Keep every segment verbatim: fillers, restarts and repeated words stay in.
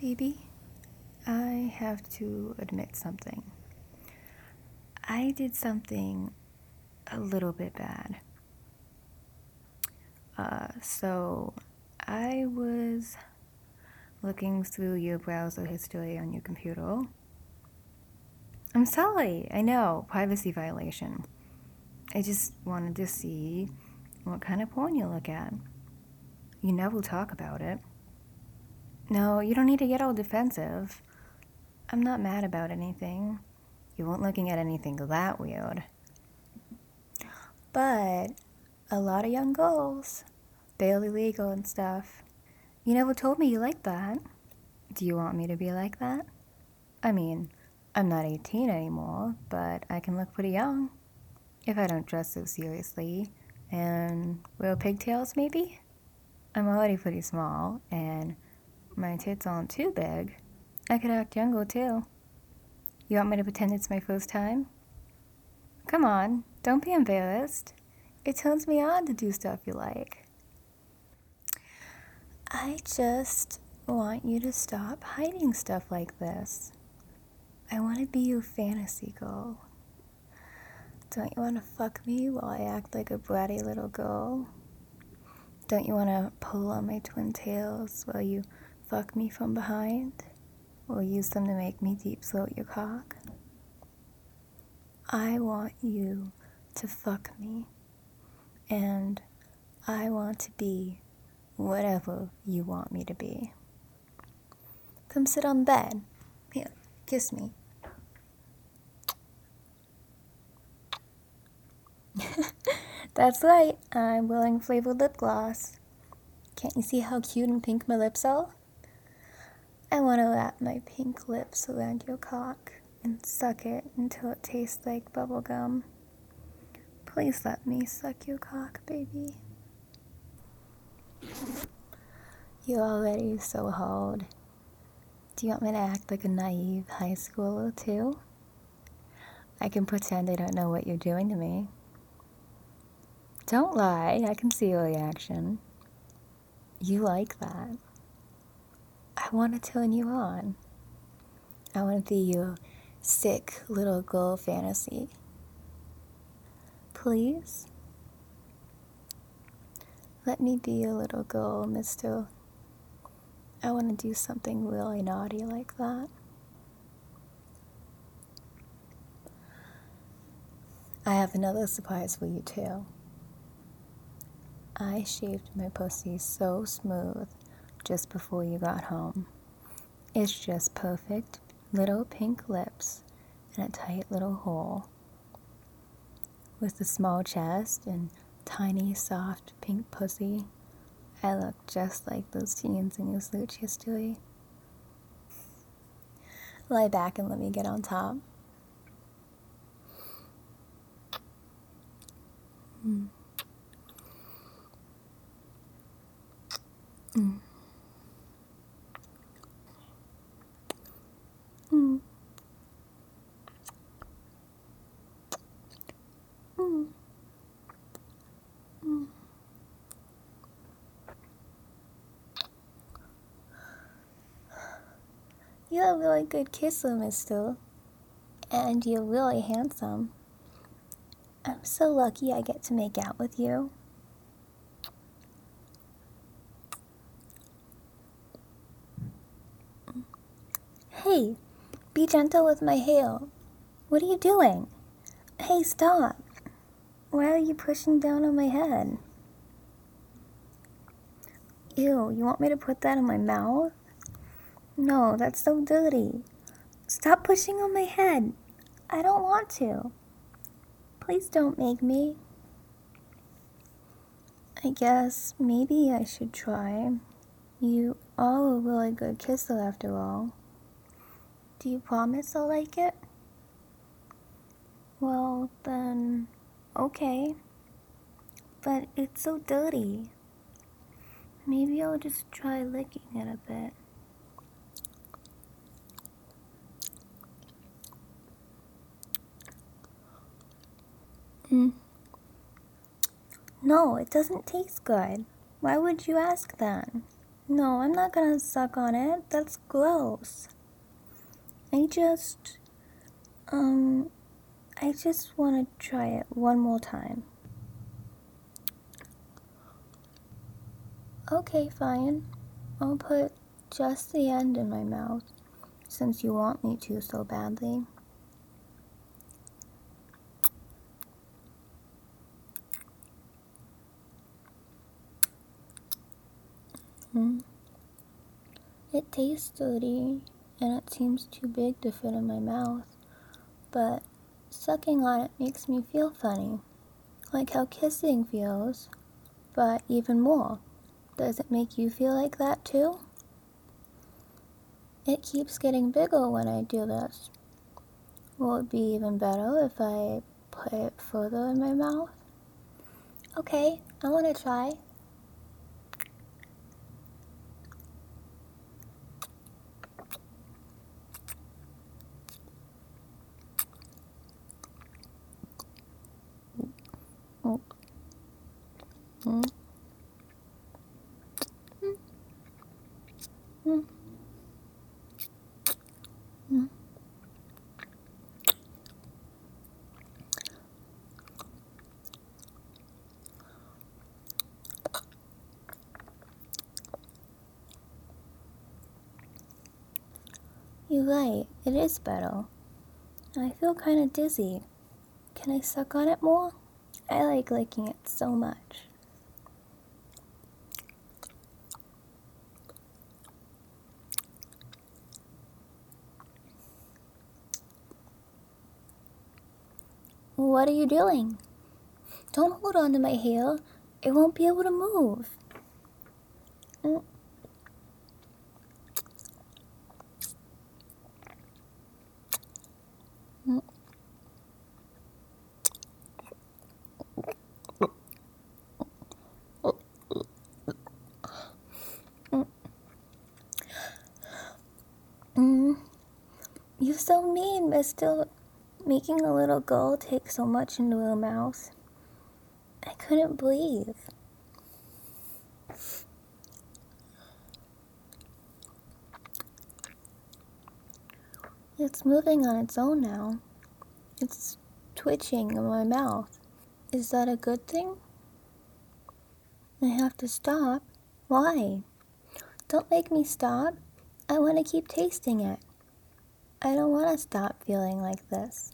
Baby, I have to admit something. I did something a little bit bad. Uh, so, I was looking through your browser history on your computer. I'm sorry, I know, privacy violation. I just wanted to see what kind of porn you look at. You never talk about it. No, you don't need to get all defensive. I'm not mad about anything. You weren't looking at anything that weird. But a lot of young girls, barely legal and stuff. You never told me you liked that. Do you want me to be like that? I mean, I'm not eighteen anymore, but I can look pretty young. If I don't dress so seriously. And wear pigtails, maybe? I'm already pretty small, and my tits aren't too big. I could act younger, too. You want me to pretend it's my first time? Come on, don't be embarrassed. It turns me on to do stuff you like. I just want you to stop hiding stuff like this. I want to be your fantasy girl. Don't you want to fuck me while I act like a bratty little girl? Don't you want to pull on my twin tails while you fuck me from behind? Or use them to make me deep throat your cock? I want you to fuck me. And I want to be whatever you want me to be. Come sit on the bed. Here, kiss me. That's right, I'm wearing flavored lip gloss. Can't you see how cute and pink my lips are? I want to wrap my pink lips around your cock and suck it until it tastes like bubblegum. Please let me suck your cock, baby. You're already so hard. Do you want me to act like a naive high schooler, too? I can pretend I don't know what you're doing to me. Don't lie, I can see your reaction. You like that. I want to turn you on. I want to be your sick little girl fantasy. Please? Let me be your little girl, mister. I want to do something really naughty like that. I have another surprise for you, too. I shaved my pussy so smooth just before you got home. It's just perfect little pink lips and a tight little hole. With a small chest and tiny soft pink pussy, I look just like those teens in your search history. Lie back and let me get on top. Mm. Mm. Mm. Mm. Mm. You're a really good kisser, mister. And you're really handsome. I'm so lucky I get to make out with you. Hey, be gentle with my hair. What are you doing? Hey, stop. Why are you pushing down on my head? Ew, you want me to put that in my mouth? No, that's so dirty. Stop pushing on my head. I don't want to. Please don't make me. I guess maybe I should try. You are a really good kisser after all. Do you promise I'll like it? Well, then, okay. But it's so dirty. Maybe I'll just try licking it a bit. Mm. No, it doesn't taste good. Why would you ask that? No, I'm not gonna suck on it. That's gross. I just, um, I just want to try it one more time. Okay, fine. I'll put just the end in my mouth, since you want me to so badly. Mm. It tastes dirty, and it seems too big to fit in my mouth, but sucking on it makes me feel funny, like how kissing feels, but even more. Does it make you feel like that too? It keeps getting bigger when I do this. Will it be even better if I put it further in my mouth? Okay, I want to try. Mm. Mm. Mm. Mm. You're right, it is better. I feel kind of dizzy. Can I suck on it more? I like licking it so much. What are you doing? Don't hold on to my hair. It won't be able to move. Mm. Mm. Mm. Mm. You're so mean, mister. Making a little girl take so much into her mouth. I couldn't breathe. It's moving on its own now. It's twitching in my mouth. Is that a good thing? I have to stop? Why? Don't make me stop. I want to keep tasting it. I don't want to stop feeling like this.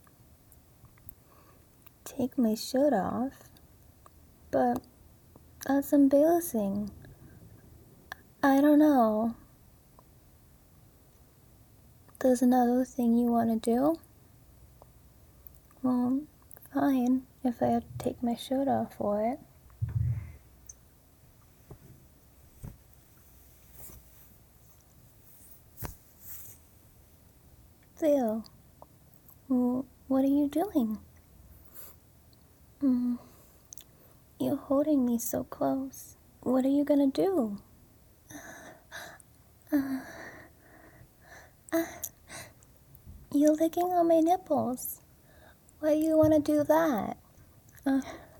Take my shirt off? But that's embarrassing. I don't know. There's another thing you want to do? Well, fine, if I have to take my shirt off for it. Theo, well, what are you doing? Mm, you're holding me so close. What are you gonna do? Uh, uh, you're licking on my nipples. Why do you want to do that? Uh,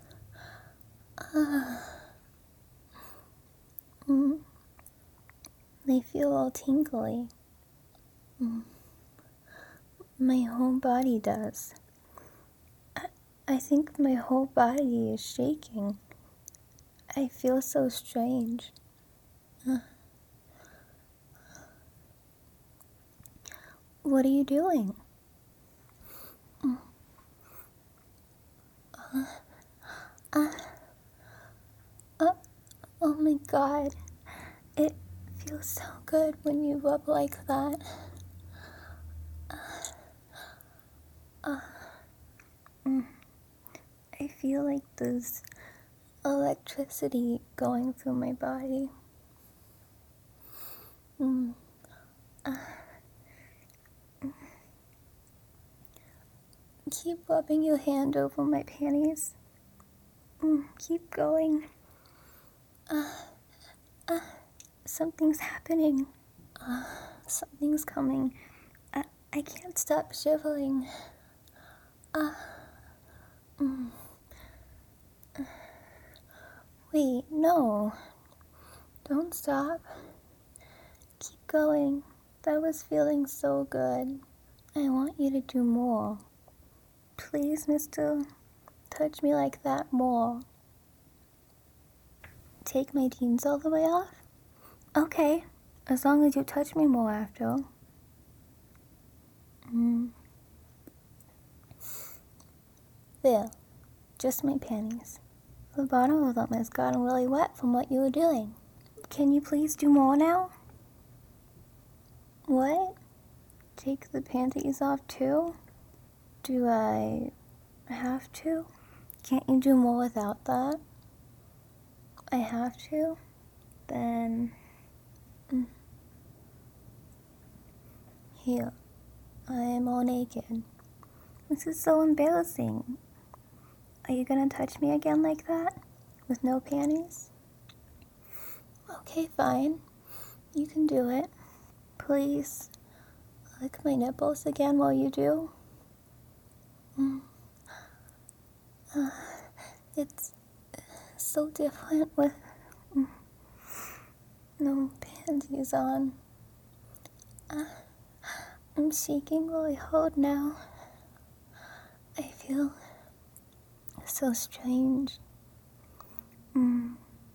uh, mm, they feel all tingly. Mm, my whole body does. I, I think my whole body is shaking. I feel so strange. Uh, what are you doing? Mm, uh, uh, uh, oh my god. It feels so good when you rub like that. Uh, mm, I feel like there's electricity going through my body. Mm, uh, keep rubbing your hand over my panties. Mm, keep going. Uh, uh, something's happening. Uh, something's coming. I, I can't stop shivering. Uh, mm, wait, no. Don't stop. Keep going. That was feeling so good. I want you to do more. Please, mister, touch me like that more. Take my jeans all the way off? Okay, as long as you touch me more after. Mm. There, just my panties. The bottom of them has gotten really wet from what you were doing. Can you please do more now? What? Take the panties off too? Do I have to? Can't you do more without that? I have to? Then... Mm. Here, I am all naked. This is so embarrassing. Are you gonna touch me again like that? With no panties? Okay, fine. You can do it. Please, lick my nipples again while you do. Mm. Uh, it's so different with mm, no panties on. Uh, I'm shaking really hard now. I feel so strange. Mm.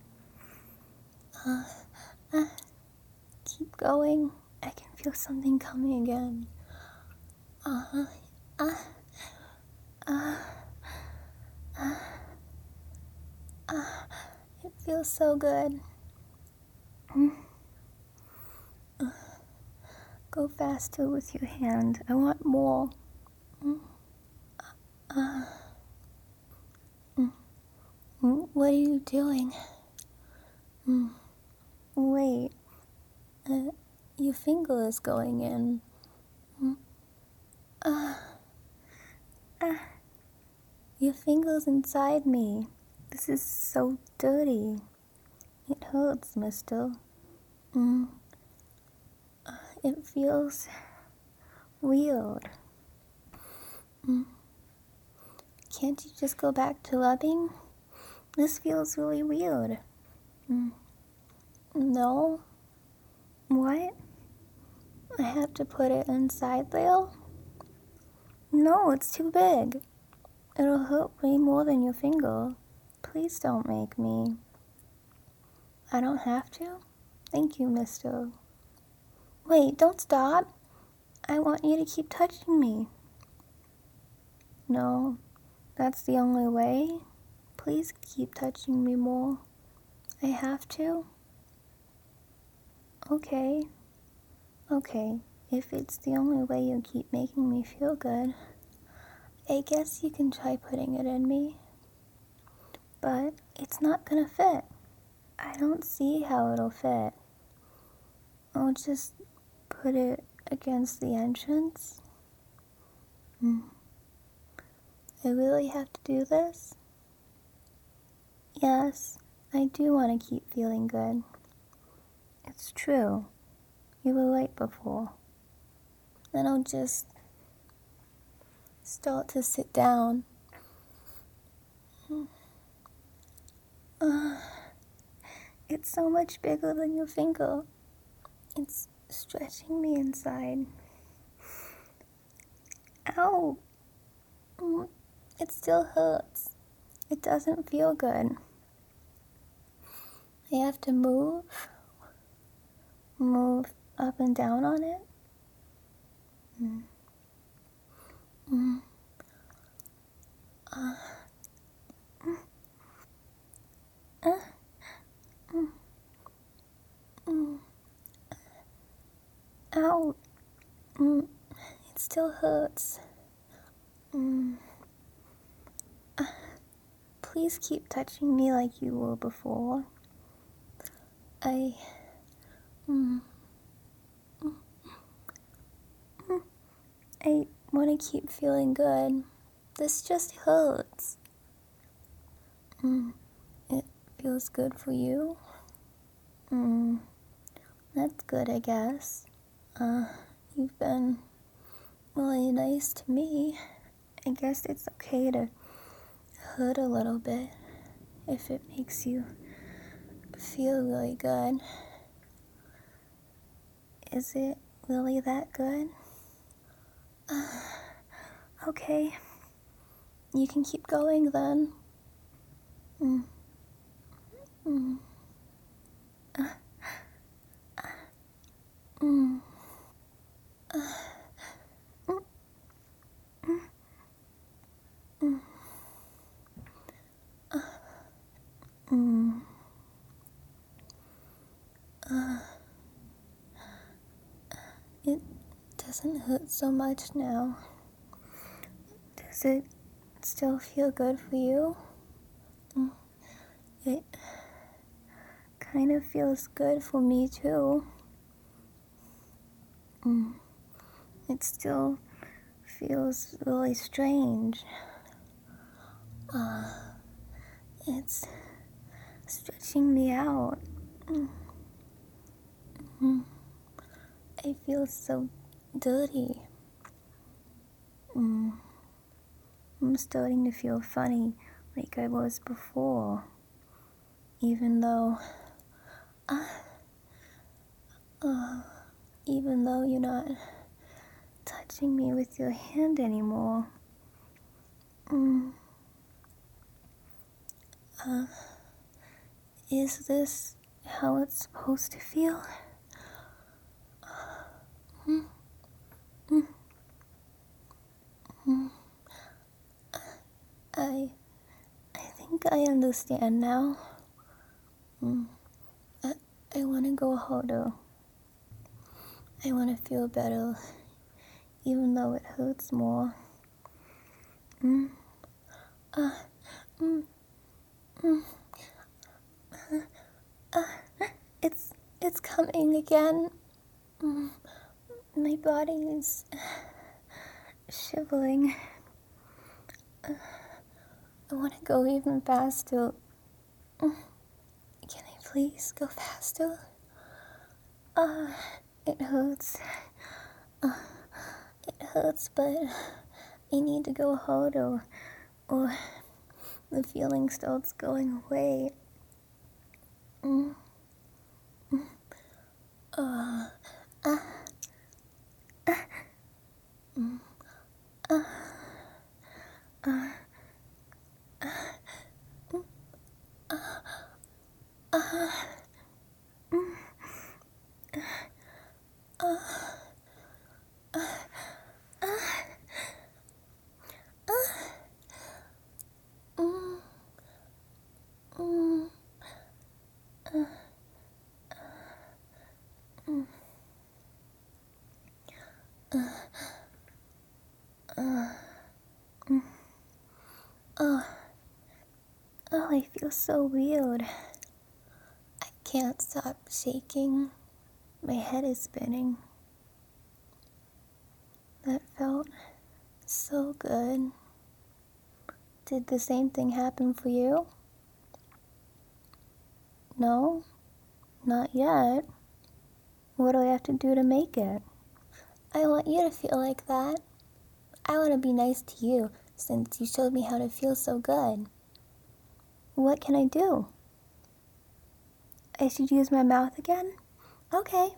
Uh, uh, keep going. I can feel something coming again. Uh-huh. Uh, uh, uh, uh, it feels so good. Mm. Uh, go faster with your hand. I want more. Mm. Uh, mm. Mm. What are you doing? Mm. Wait. Uh, your finger is going in. Mm. Uh, uh, your finger's inside me. This is so dirty. It hurts, mister. Mm. Uh, it feels weird. Mm. Can't you just go back to rubbing? This feels really weird. Mm. No? What? I have to put it inside there? No, it's too big. It'll hurt way more than your finger. Please don't make me. I don't have to? Thank you, mister. Wait, don't stop. I want you to keep touching me. No, that's the only way. Please keep touching me more. I have to? Okay. Okay, if it's the only way you keep making me feel good, I guess you can try putting it in me. But it's not gonna fit. I don't see how it'll fit. I'll just put it against the entrance. Mm. I really have to do this? Yes, I do want to keep feeling good. It's true. You were right before. Then I'll just start to sit down. Uh, it's so much bigger than your finger. It's stretching me inside. Ow! Mm, it still hurts. It doesn't feel good. I have to move. Move up and down on it. Mm. Mm. Uh. Mm. Uh. Mm. Mm. Ow. Mm. It still hurts. Mm. Uh. Please keep touching me like you were before. I... Mm. Mm. Mm. I want to keep feeling good. This just hurts. Mm. It feels good for you? Mm. That's good, I guess. Uh, you've been really nice to me. I guess it's okay to hurt a little bit if it makes you feel really good. Is it really that good? Uh, okay. You can keep going then. Mm. Mm. Uh. Mm. Uh. Mm. Mm. Uh. Mm. Uh. It doesn't hurt so much now. Does it still feel good for you? Mm. It kind of feels good for me too. Mm. It still feels really strange. Uh, it's stretching me out. Mm. Mm. I feel so dirty. Mm. I'm starting to feel funny like I was before. Even though... Uh, uh, even though you're not touching me with your hand anymore. Mm. Uh, is this how it's supposed to feel? Mm. Mm. Mm. I... I think I understand now. Mm. I, I want to go harder. I want to feel better, even though it hurts more. Mm. Uh, mm. Mm. Uh, uh, it's, it's coming again. Mm. My body is shivering. Uh, I want to go even faster. Mm. Can I please go faster? Uh, it hurts. Uh, it hurts, but I need to go harder, or the feeling starts going away. Mm. Mm. Uh, uh, uh, mm. uh, uh, uh, mm. uh, uh, mm. uh, uh, uh, mm. Mm. Uh, mm. Uh, uh, mm. Oh, oh, I feel so weird. I can't stop shaking. My head is spinning. That felt so good. Did the same thing happen for you? No? Not yet. What do I have to do to make it? I want you to feel like that. I want to be nice to you since you showed me how to feel so good. What can I do? I should use my mouth again? Okay.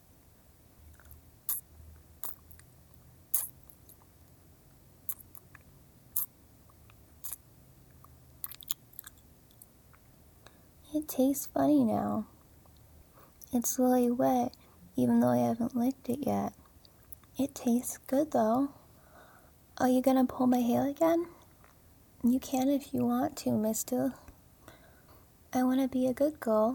It tastes funny now. It's really wet, even though I haven't licked it yet. It tastes good though. Are you gonna pull my hair again? You can if you want to, mister. I wanna be a good girl.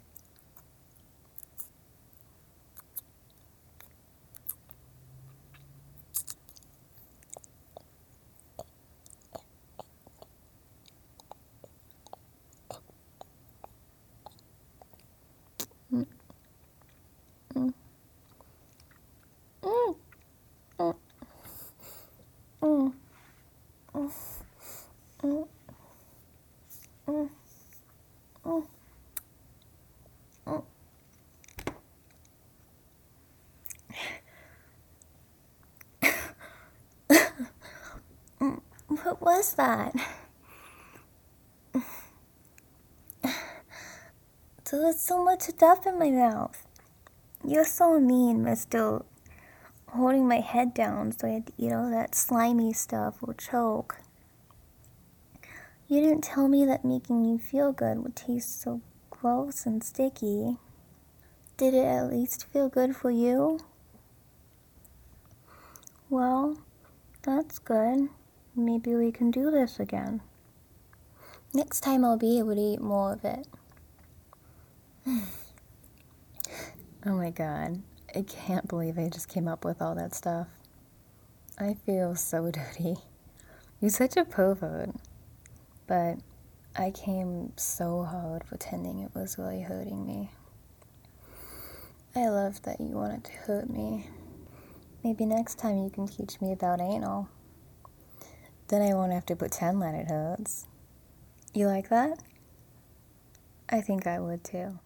Mm. Mm. Mm. Mm. Mm. Mm. Mm. Mm. Mm. Mm. Mm. What was that? There was so much stuff in my mouth. You're so mean, mister Holding my head down so I had to eat all that slimy stuff or choke. You didn't tell me that making you feel good would taste so gross and sticky. Did it at least feel good for you? Well, that's good. Maybe we can do this again. Next time I'll be able to eat more of it. Oh my god. I can't believe I just came up with all that stuff. I feel so dirty. You're such a pervert. But I came so hard pretending it was really hurting me. I love that you wanted to hurt me. Maybe next time you can teach me about anal. Then I won't have to pretend that it hurts. You like that? I think I would too.